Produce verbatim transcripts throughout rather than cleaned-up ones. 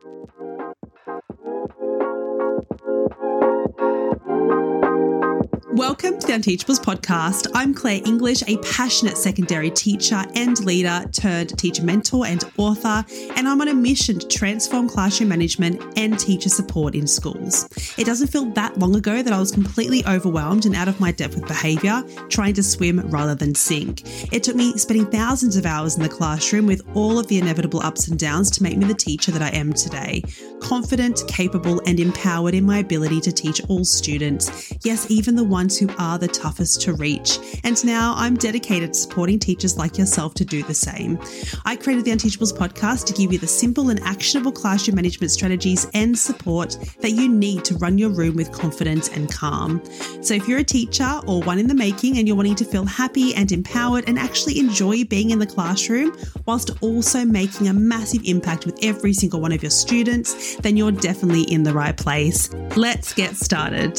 Welcome to the Unteachables podcast. I'm Claire English, a passionate secondary teacher and leader turned teacher mentor and author, and I'm on a mission to transform classroom management and teacher support in schools. It doesn't feel that long ago that I was completely overwhelmed and out of my depth with behaviour, trying to swim rather than sink. It took me spending thousands of hours in the classroom with all of the inevitable ups and downs to make me the teacher that I am today. Confident, capable, and empowered in my ability to teach all students, yes, even the ones who are the toughest to reach. And now I'm dedicated to supporting teachers like yourself to do the same. I created the Unteachables podcast to give you the simple and actionable classroom management strategies and support that you need to run your room with confidence and calm. So if you're a teacher or one in the making and you're wanting to feel happy and empowered and actually enjoy being in the classroom whilst also making a massive impact with every single one of your students, then you're definitely in the right place. Let's get started.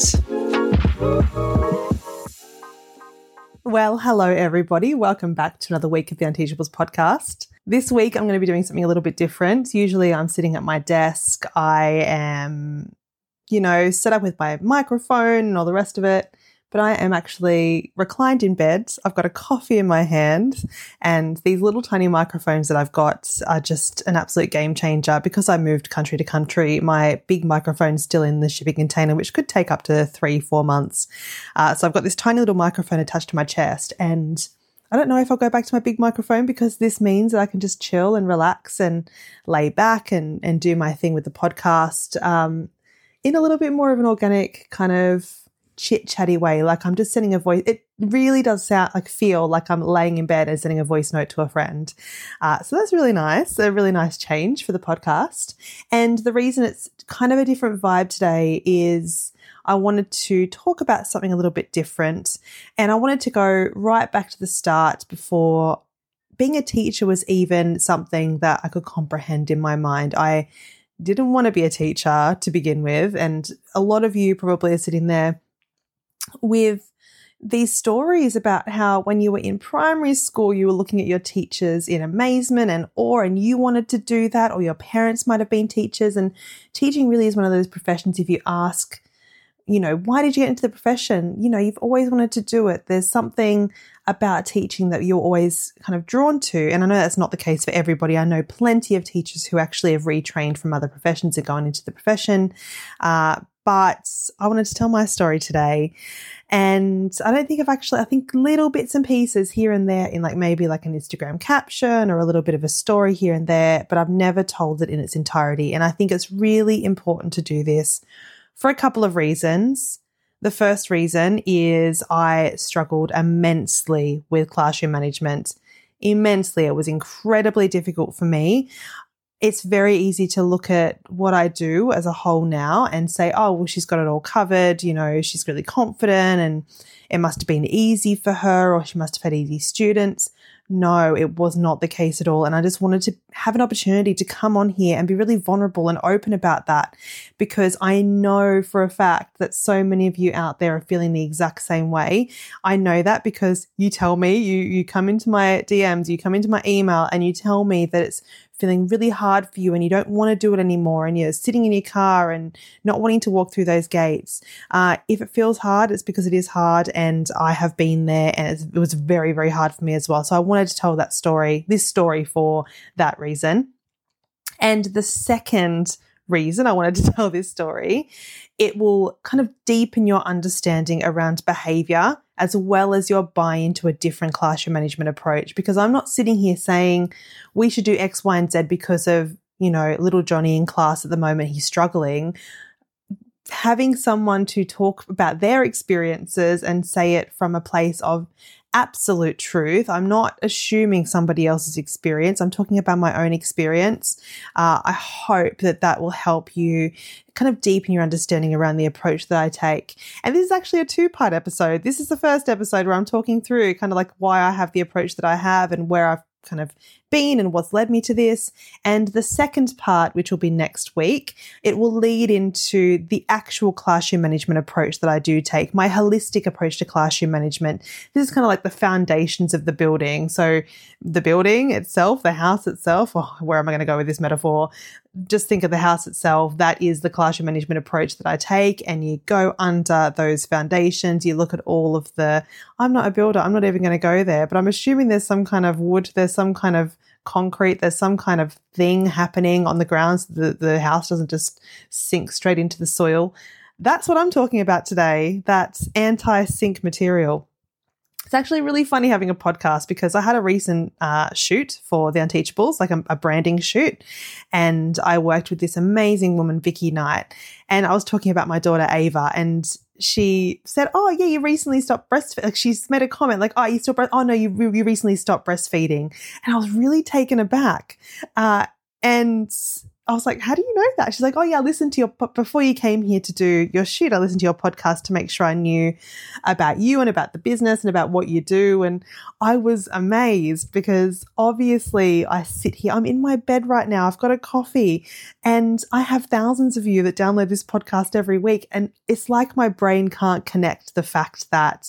Well, hello everybody. Welcome back to another week of the Unteachables podcast. This week I'm going to be doing something a little bit different. Usually I'm sitting at my desk. I am, you know, set up with my microphone and all the rest of it. But I am actually reclined in bed. I've got a coffee in my hand, and these little tiny microphones that I've got are just an absolute game changer. Because I moved country to country, my big microphone's still in the shipping container, which could take up to three, four months. Uh, so I've got this tiny little microphone attached to my chest, and I don't know if I'll go back to my big microphone because this means that I can just chill and relax and lay back and, and do my thing with the podcast um, in a little bit more of an organic kind of chit-chatty way. Like I'm just sending a voice. It really does sound like feel like I'm laying in bed and sending a voice note to a friend. Uh, so that's really nice. A really nice change for the podcast. And the reason it's kind of a different vibe today is I wanted to talk about something a little bit different. And I wanted to go right back to the start before being a teacher was even something that I could comprehend in my mind. I didn't want to be a teacher to begin with. And a lot of you probably are sitting there with these stories about how when you were in primary school, you were looking at your teachers in amazement and awe, and you wanted to do that, or your parents might have been teachers. And teaching really is one of those professions. If you ask, you know, why did you get into the profession? You know, you've always wanted to do it. There's something about teaching that you're always kind of drawn to. And I know that's not the case for everybody. I know plenty of teachers who actually have retrained from other professions and gone into the profession. Uh, But I wanted to tell my story today. And I don't think I've actually, I think little bits and pieces here and there in like maybe like an Instagram caption or a little bit of a story here and there, but I've never told it in its entirety. And I think it's really important to do this for a couple of reasons. The first reason is I struggled immensely with classroom management. Immensely. It was incredibly difficult for me. It's very easy to look at what I do as a whole now and say, oh, well, she's got it all covered. You know, she's really confident and it must have been easy for her, or she must have had easy students. No, it was not the case at all. And I just wanted to have an opportunity to come on here and be really vulnerable and open about that, because I know for a fact that so many of you out there are feeling the exact same way. I know that because you tell me, you you come into my D Ms, you come into my email and you tell me that it's feeling really hard for you and you don't want to do it anymore and you're sitting in your car and not wanting to walk through those gates. Uh, if it feels hard, it's because it is hard, and I have been there, and it's, it was very, very hard for me as well. So I wanted to tell that story, this story for that reason. And the second reason I wanted to tell this story, it will kind of deepen your understanding around behavior as well as your buy-in to a different classroom management approach. Because I'm not sitting here saying we should do X, Y, and Z because of, you know, little Johnny in class at the moment, he's struggling. Having someone to talk about their experiences and say it from a place of absolute truth. I'm not assuming somebody else's experience. I'm talking about my own experience. Uh, I hope that that will help you kind of deepen your understanding around the approach that I take. And this is actually a two-part episode. This is the first episode where I'm talking through kind of like why I have the approach that I have and where I've kind of been and what's led me to this. And the second part, which will be next week, it will lead into the actual classroom management approach that I do take, my holistic approach to classroom management. This is kind of like the foundations of the building. So the building itself, the house itself, oh, where am I going to go with this metaphor? Just think of the house itself. That is the classroom management approach that I take. And you go under those foundations. You look at all of the, I'm not a builder. I'm not even going to go there, but I'm assuming there's some kind of wood. There's some kind of concrete. There's some kind of thing happening on the ground so the, the house doesn't just sink straight into the soil. That's what I'm talking about today. That's anti-sink material. It's actually really funny having a podcast because I had a recent uh, shoot for The Unteachables, like a, a branding shoot, and I worked with this amazing woman, Vicky Knight, and I was talking about my daughter, Ava, and she said, oh, yeah, you recently stopped breastfeeding. Like she's made a comment like, oh, you still breast- Oh, no, you, you recently stopped breastfeeding. And I was really taken aback. Uh, and I was like, how do you know that? She's like, oh, yeah, I listened to your, before you came here to do your shoot, I listened to your podcast to make sure I knew about you and about the business and about what you do. And I was amazed because obviously I sit here, I'm in my bed right now, I've got a coffee, and I have thousands of you that download this podcast every week. And it's like my brain can't connect the fact that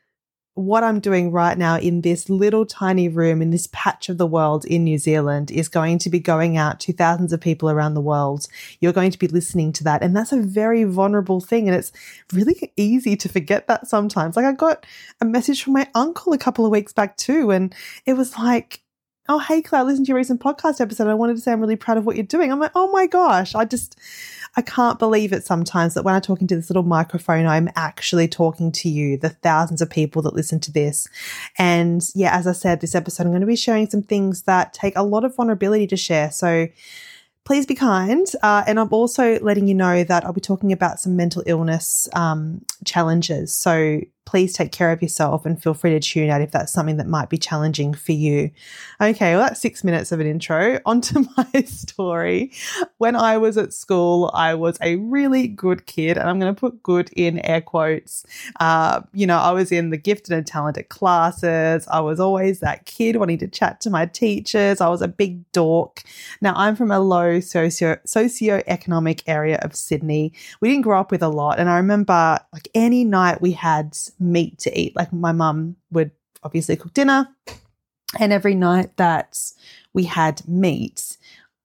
what I'm doing right now in this little tiny room in this patch of the world in New Zealand is going to be going out to thousands of people around the world. You're going to be listening to that. And that's a very vulnerable thing. And it's really easy to forget that sometimes. Like I got a message from my uncle a couple of weeks back too. And it was like, oh, hey, Claire, I listened to your recent podcast episode. I wanted to say I'm really proud of what you're doing. I'm like, oh my gosh, I just, I can't believe it sometimes that when I'm talking to this little microphone, I'm actually talking to you, the thousands of people that listen to this. And yeah, as I said, this episode, I'm going to be sharing some things that take a lot of vulnerability to share. So please be kind. Uh, and I'm also letting you know that I'll be talking about some mental illness um, challenges. So please take care of yourself and feel free to tune out if that's something that might be challenging for you. Okay, well, that's six minutes of an intro. Onto my story. When I was at school, I was a really good kid, and I'm going to put good in air quotes. Uh, you know, I was in the gifted and talented classes. I was always that kid wanting to chat to my teachers. I was a big dork. Now, I'm from a low socio socioeconomic area of Sydney. We didn't grow up with a lot, and I remember like any night we had meat to eat. Like my mum would obviously cook dinner, and every night that we had meat,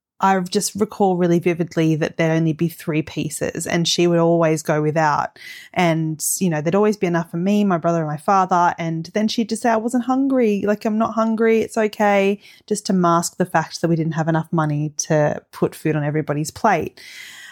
I just recall really vividly that there'd only be three pieces and she would always go without. And, you know, there'd always be enough for me, my brother and my father. And then she'd just say, I wasn't hungry. Like, I'm not hungry. It's okay. Just to mask the fact that we didn't have enough money to put food on everybody's plate.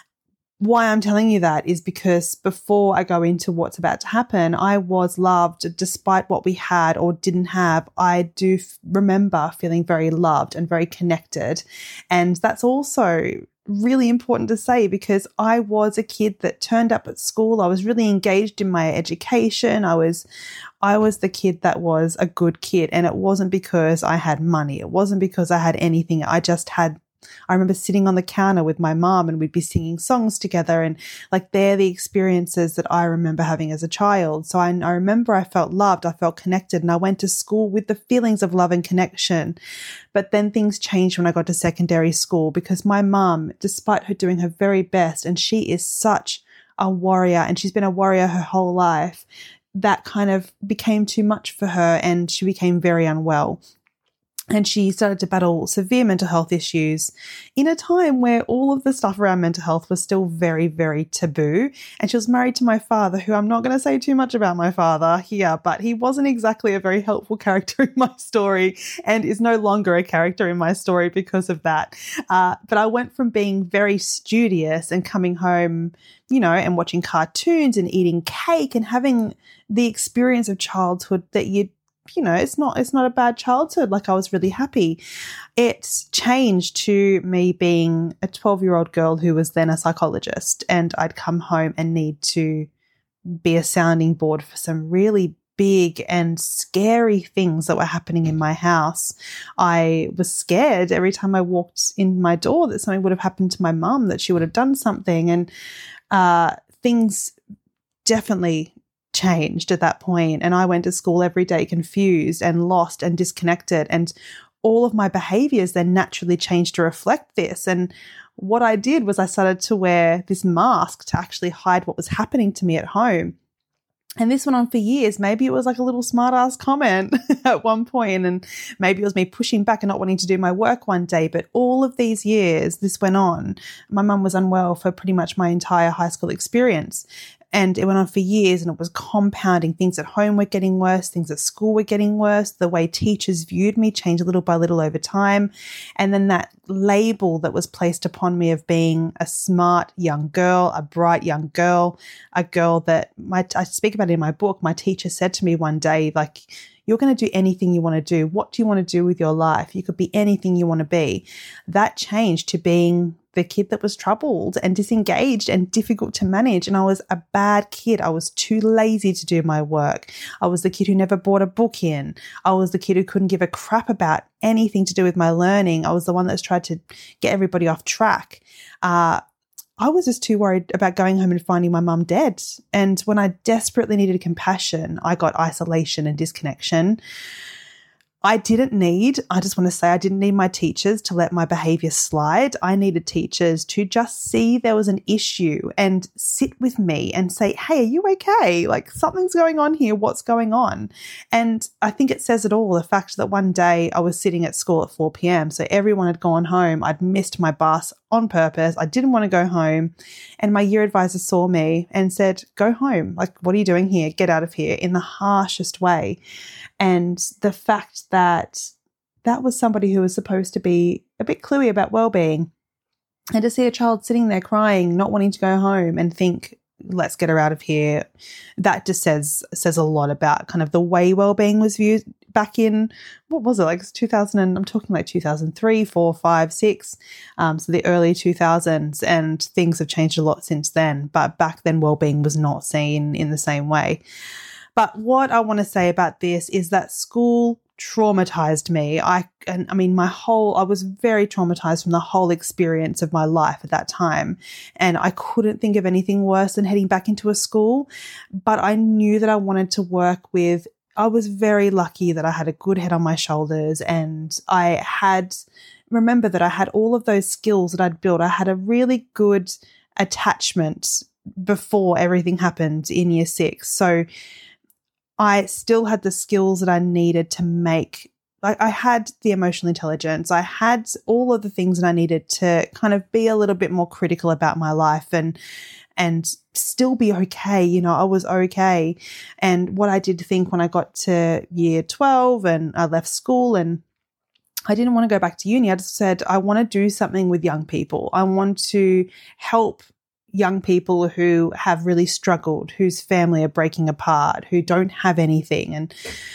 Why I'm telling you that is because before I go into what's about to happen, I was loved despite what we had or didn't have. I do f- remember feeling very loved and very connected. And that's also really important to say because I was a kid that turned up at school. I was really engaged in my education. I was I was the kid that was a good kid, and it wasn't because I had money. It wasn't because I had anything. I just had I remember sitting on the counter with my mom and we'd be singing songs together, and like they're the experiences that I remember having as a child. So I, I remember I felt loved, I felt connected, and I went to school with the feelings of love and connection. But then things changed when I got to secondary school because my mom, despite her doing her very best, and she is such a warrior and she's been a warrior her whole life, that kind of became too much for her and she became very unwell. And she started to battle severe mental health issues in a time where all of the stuff around mental health was still very, very taboo. And she was married to my father, who I'm not going to say too much about my father here, but he wasn't exactly a very helpful character in my story and is no longer a character in my story because of that. Uh, but I went from being very studious and coming home, you know, and watching cartoons and eating cake and having the experience of childhood that you'd you know, it's not, it's not a bad childhood. Like I was really happy. It's changed to me being a twelve year old girl who was then a psychologist, and I'd come home and need to be a sounding board for some really big and scary things that were happening in my house. I was scared every time I walked in my door that something would have happened to my mum, that she would have done something. And uh, things definitely changed at that point, and I went to school every day confused and lost and disconnected. And all of my behaviors then naturally changed to reflect this. And what I did was I started to wear this mask to actually hide what was happening to me at home. And this went on for years. Maybe it was like a little smart ass comment at one point, and maybe it was me pushing back and not wanting to do my work one day. But all of these years, this went on. My mum was unwell for pretty much my entire high school experience. And it went on for years, and it was compounding. Things at home were getting worse. Things at school were getting worse. The way teachers viewed me changed little by little over time. And then that label that was placed upon me of being a smart young girl, a bright young girl, a girl that my, I speak about it in my book. My teacher said to me one day, like, you're going to do anything you want to do. What do you want to do with your life? You could be anything you want to be. That changed to being the kid that was troubled and disengaged and difficult to manage. And I was a bad kid. I was too lazy to do my work. I was the kid who never brought a book in. I was the kid who couldn't give a crap about anything to do with my learning. I was the one that's tried to get everybody off track. Uh, I was just too worried about going home and finding my mum dead. And when I desperately needed compassion, I got isolation and disconnection. I didn't need, I just want to say I didn't need my teachers to let my behavior slide. I needed teachers to just see there was an issue and sit with me and say, hey, are you okay? Like, something's going on here. What's going on? And I think it says it all, the fact that one day I was sitting at school at four p.m. So everyone had gone home. I'd missed my bus on purpose. I didn't want to go home. And my year advisor saw me and said, go home. Like, what are you doing here? Get out of here, in the harshest way. And the fact that that was somebody who was supposed to be a bit cluey about well-being, and to see a child sitting there crying, not wanting to go home, and think, let's get her out of here, that just says says a lot about kind of the way well-being was viewed back in, what was it, like two thousand, and I'm talking like two thousand three, four, five, six, um, so the early two thousands, and things have changed a lot since then. But back then, well-being was not seen in the same way. But what I want to say about this is that school traumatized me. I, and I mean, my whole, I was very traumatized from the whole experience of my life at that time. And I couldn't think of anything worse than heading back into a school. But I knew that I wanted to work with, I was very lucky that I had a good head on my shoulders, and I had, remember that I had all of those skills that I'd built. I had a really good attachment before everything happened in year six. So I still had the skills that I needed to make, like, I had the emotional intelligence. I had all of the things that I needed to kind of be a little bit more critical about my life and, and still be okay. You know, I was okay. And what I did think when I got to year twelve and I left school and I didn't want to go back to uni, I just said, I want to do something with young people. I want to help young people who have really struggled, whose family are breaking apart, who don't have anything. And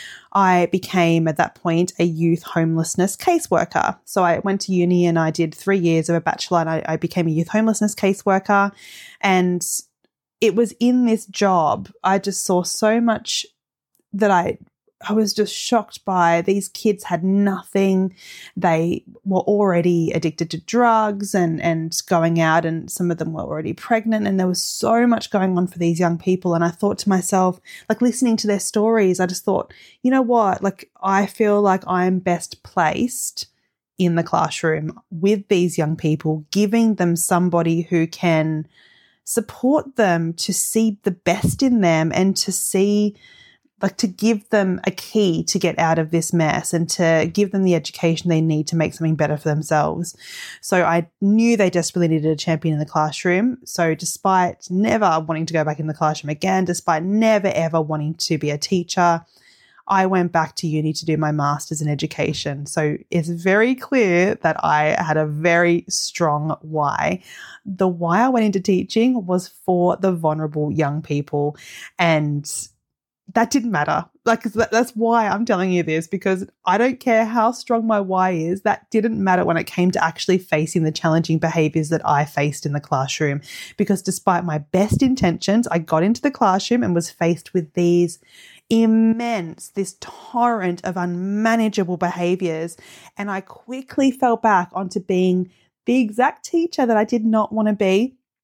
I became, at that point, a youth homelessness caseworker. So I went to uni and I did three years of a bachelor, and I, I became a youth homelessness caseworker. And it was in this job, I just saw so much that I I was just shocked by. These kids had nothing. They were already addicted to drugs and, and going out, and some of them were already pregnant, and there was so much going on for these young people. And I thought to myself, like, listening to their stories, I just thought, you know what, like, I feel like I'm best placed in the classroom with these young people, giving them somebody who can support them to see the best in them and to see, like, to give them a key to get out of this mess and to give them the education they need to make something better for themselves. So I knew they desperately needed a champion in the classroom. So despite never wanting to go back in the classroom again, despite never ever wanting to be a teacher, I went back to uni to do my master's in education. So it's very clear that I had a very strong why. The why I went into teaching was for the vulnerable young people, and that didn't matter. Like, that's why I'm telling you this, because I don't care how strong my why is. That didn't matter when it came to actually facing the challenging behaviors that I faced in the classroom. Because despite my best intentions, I got into the classroom and was faced with these immense, this torrent of unmanageable behaviors. And I quickly fell back onto being the exact teacher that I did not want to be.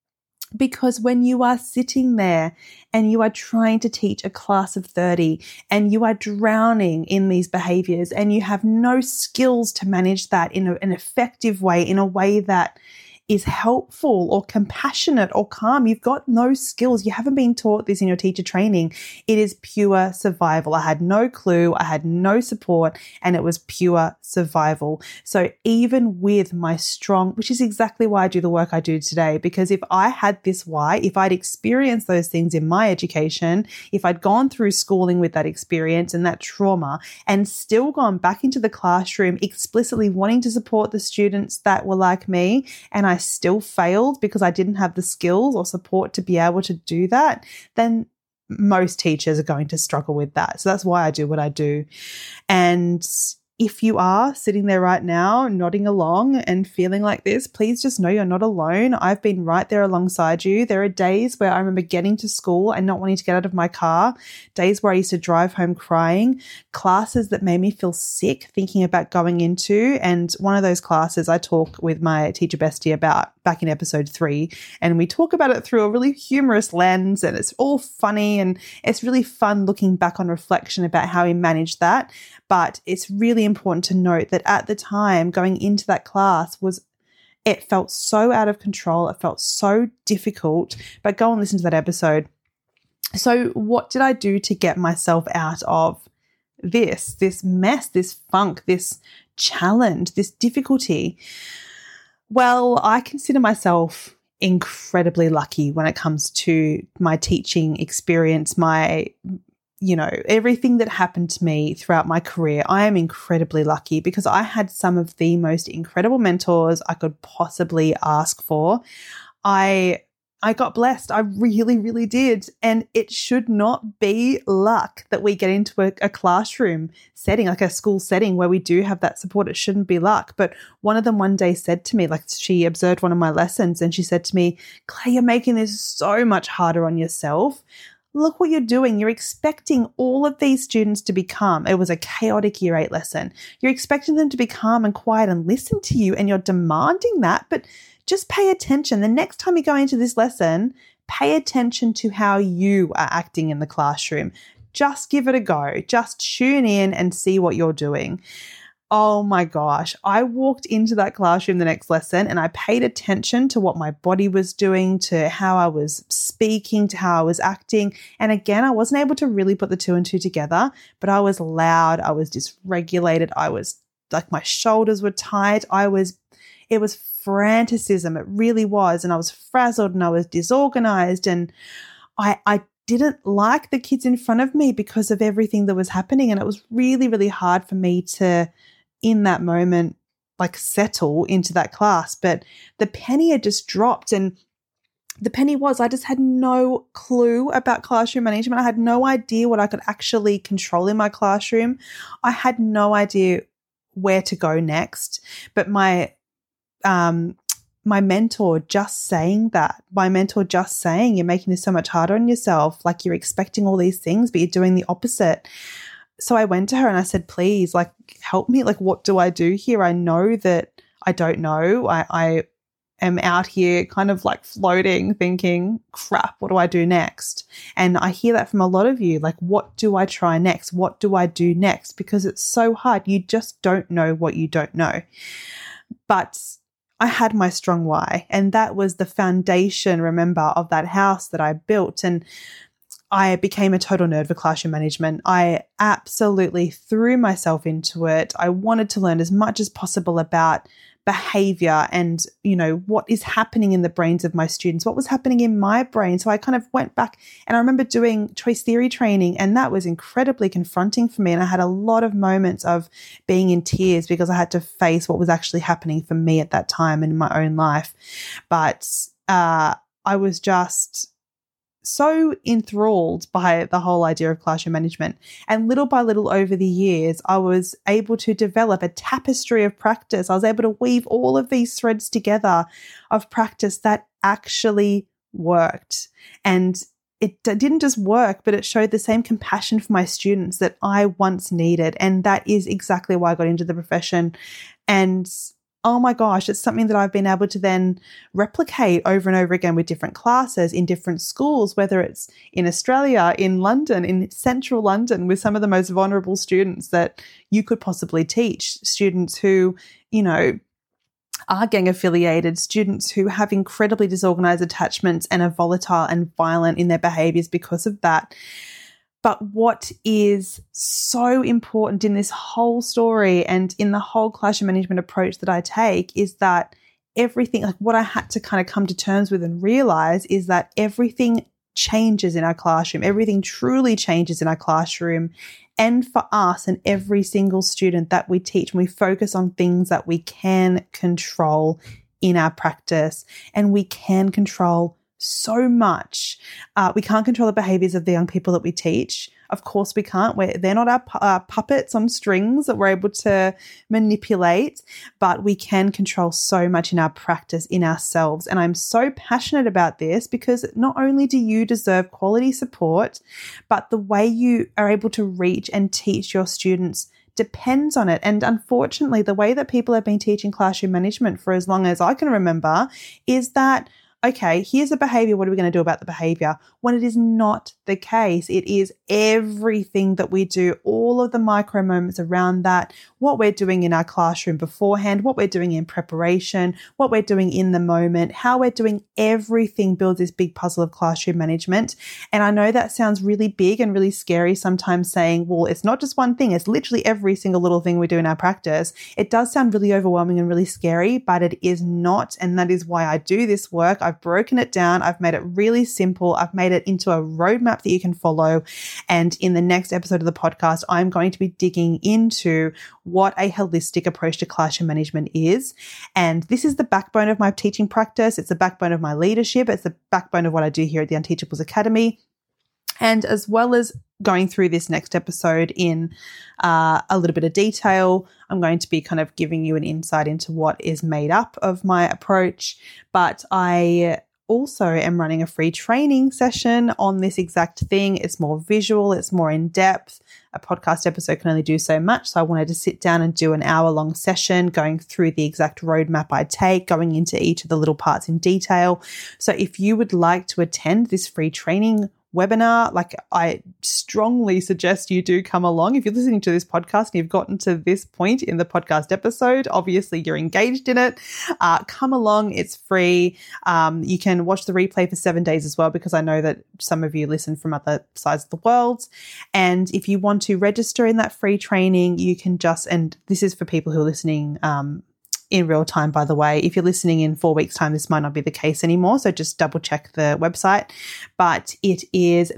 Because when you are sitting there and you are trying to teach a class of thirty and you are drowning in these behaviors and you have no skills to manage that in a, an effective way, in a way that is helpful or compassionate or calm, you've got no skills. You haven't been taught this in your teacher training. It is pure survival. I had no clue. I had no support, and it was pure survival. So even with my strong, which is exactly why I do the work I do today, because if I had this why, if I'd experienced those things in my education, if I'd gone through schooling with that experience and that trauma and still gone back into the classroom explicitly wanting to support the students that were like me, and I still failed because I didn't have the skills or support to be able to do that, then most teachers are going to struggle with that. So that's why I do what I do. And if you are sitting there right now, nodding along and feeling like this, please just know you're not alone. I've been right there alongside you. There are days where I remember getting to school and not wanting to get out of my car, days where I used to drive home crying, classes that made me feel sick thinking about going into. And one of those classes I talk with my teacher bestie about back in episode three, and we talk about it through a really humorous lens, and it's all funny and it's really fun looking back on reflection about how we managed that. But it's really important to note that at the time going into that class was, it felt so out of control. It felt so difficult, but go and listen to that episode. So what did I do to get myself out of this, this mess, this funk, this challenge, this difficulty? Well, I consider myself incredibly lucky when it comes to my teaching experience, my, you know, everything that happened to me throughout my career. I am incredibly lucky because I had some of the most incredible mentors I could possibly ask for. I I got blessed. I really, really did. And it should not be luck that we get into a, a classroom setting, like a school setting where we do have that support. It shouldn't be luck. But one of them one day said to me, like she observed one of my lessons and she said to me, "Claire, you're making this so much harder on yourself. Look what you're doing. You're expecting all of these students to be calm." It was a chaotic year eight lesson. You're expecting them to be calm and quiet and listen to you, and you're demanding that, but just pay attention. The next time you go into this lesson, pay attention to how you are acting in the classroom. Just give it a go. Just tune in and see what you're doing. Oh my gosh. I walked into that classroom the next lesson and I paid attention to what my body was doing, to how I was speaking, to how I was acting. And again, I wasn't able to really put the two and two together, but I was loud. I was dysregulated. I was like, my shoulders were tight. I was, it was franticism. It really was. And I was frazzled and I was disorganized, and I, I didn't like the kids in front of me because of everything that was happening. And it was really, really hard for me to, in that moment, like settle into that class. But the penny had just dropped, and the penny was, I just had no clue about classroom management. I had no idea what I could actually control in my classroom. I had no idea where to go next. But my um my mentor just saying that, my mentor just saying, "You're making this so much harder on yourself. Like, you're expecting all these things, but you're doing the opposite." So I went to her and I said, "Please, like, help me. Like, what do I do here? I know that I don't know. I, I am out here kind of like floating, thinking, crap, what do I do next?" And I hear that from a lot of you. Like, what do I try next? What do I do next? Because it's so hard. You just don't know what you don't know. But I had my strong why, and that was the foundation, remember, of that house that I built. And I became a total nerd for classroom management. I absolutely threw myself into it. I wanted to learn as much as possible about behavior and, you know, what is happening in the brains of my students, what was happening in my brain. So I kind of went back, and I remember doing choice theory training, and that was incredibly confronting for me. And I had a lot of moments of being in tears because I had to face what was actually happening for me at that time in my own life. But uh, I was just so enthralled by the whole idea of classroom management. And little by little over the years, I was able to develop a tapestry of practice. I was able to weave all of these threads together of practice that actually worked. And it didn't just work, but it showed the same compassion for my students that I once needed. And that is exactly why I got into the profession. And oh my gosh, it's something that I've been able to then replicate over and over again with different classes in different schools, whether it's in Australia, in London, in central London, with some of the most vulnerable students that you could possibly teach, students who, you know, are gang affiliated, students who have incredibly disorganized attachments and are volatile and violent in their behaviors because of that. But what is so important in this whole story and in the whole classroom management approach that I take is that everything, like what I had to kind of come to terms with and realize is that everything changes in our classroom. Everything truly changes in our classroom. And for us and every single student that we teach, we focus on things that we can control in our practice, and we can control so much. Uh, we can't control the behaviors of the young people that we teach. Of course we can't. We're, they're not our, pu- our puppets on strings that we're able to manipulate, but we can control so much in our practice, in ourselves. And I'm so passionate about this because not only do you deserve quality support, but the way you are able to reach and teach your students depends on it. And unfortunately, the way that people have been teaching classroom management for as long as I can remember is that, okay, here's a behavior. What are we going to do about the behavior? When it is not the case, it is everything that we do, all of the micro moments around that, what we're doing in our classroom beforehand, what we're doing in preparation, what we're doing in the moment, how we're doing everything builds this big puzzle of classroom management. And I know that sounds really big and really scary sometimes saying, well, it's not just one thing, it's literally every single little thing we do in our practice. It does sound really overwhelming and really scary, but it is not. And that is why I do this work. I've broken it down. I've made it really simple. I've made it into a roadmap that you can follow. And in the next episode of the podcast, I'm going to be digging into what a holistic approach to classroom management is. And this is the backbone of my teaching practice. It's the backbone of my leadership. It's the backbone of what I do here at the Unteachables Academy. And as well as going through this next episode in uh, a little bit of detail, I'm going to be kind of giving you an insight into what is made up of my approach. But I also am running a free training session on this exact thing. It's more visual, it's more in depth. A podcast episode can only do so much. So I wanted to sit down and do an hour long session going through the exact roadmap I take, going into each of the little parts in detail. So if you would like to attend this free training webinar, like I strongly suggest you do come along. If you're listening to this podcast and you've gotten to this point in the podcast episode, obviously you're engaged in it. Uh, come along. It's free. Um, you can watch the replay for seven days as well, because I know that some of you listen from other sides of the world. And if you want to register in that free training, you can just, and this is for people who are listening um, in real time, by the way. If you're listening in four weeks' time, this might not be the case anymore. So just double check the website. But it is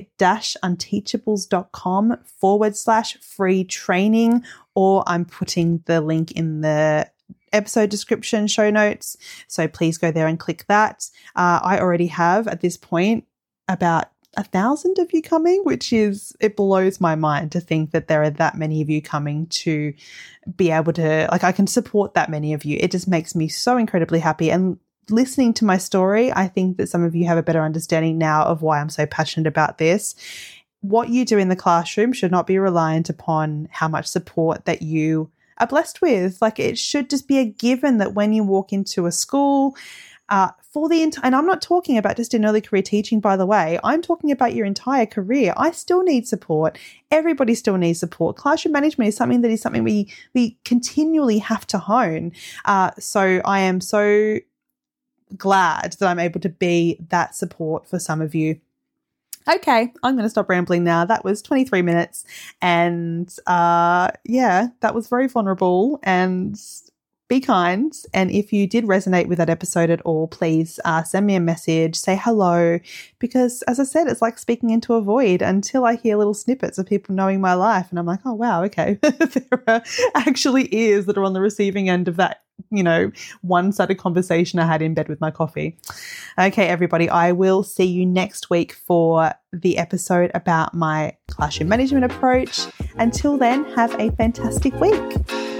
the-unteachables.com forward slash free training, or I'm putting the link in the episode description show notes. So please go there and click that. Uh, I already have at this point about a thousand of you coming, which is, it blows my mind to think that there are that many of you coming to be able to, like, I can support that many of you. It just makes me so incredibly happy. And listening to my story, I think that some of you have a better understanding now of why I'm so passionate about this. What you do in the classroom should not be reliant upon how much support that you are blessed with. Like, it should just be a given that when you walk into a school, Uh, for the entire, and I'm not talking about just in early career teaching, by the way, I'm talking about your entire career. I still need support. Everybody still needs support. Classroom management is something that is something we, we continually have to hone. Uh, so I am so glad that I'm able to be that support for some of you. Okay, I'm going to stop rambling now. That was twenty-three minutes. And uh, yeah, that was very vulnerable, and be kind. And if you did resonate with that episode at all, please uh, send me a message, say hello, because as I said, it's like speaking into a void until I hear little snippets of people knowing my life. And I'm like, oh, wow, okay. There are actually ears that are on the receiving end of that, you know, one-sided conversation I had in bed with my coffee. Okay, everybody, I will see you next week for the episode about my classroom management approach. Until then, have a fantastic week.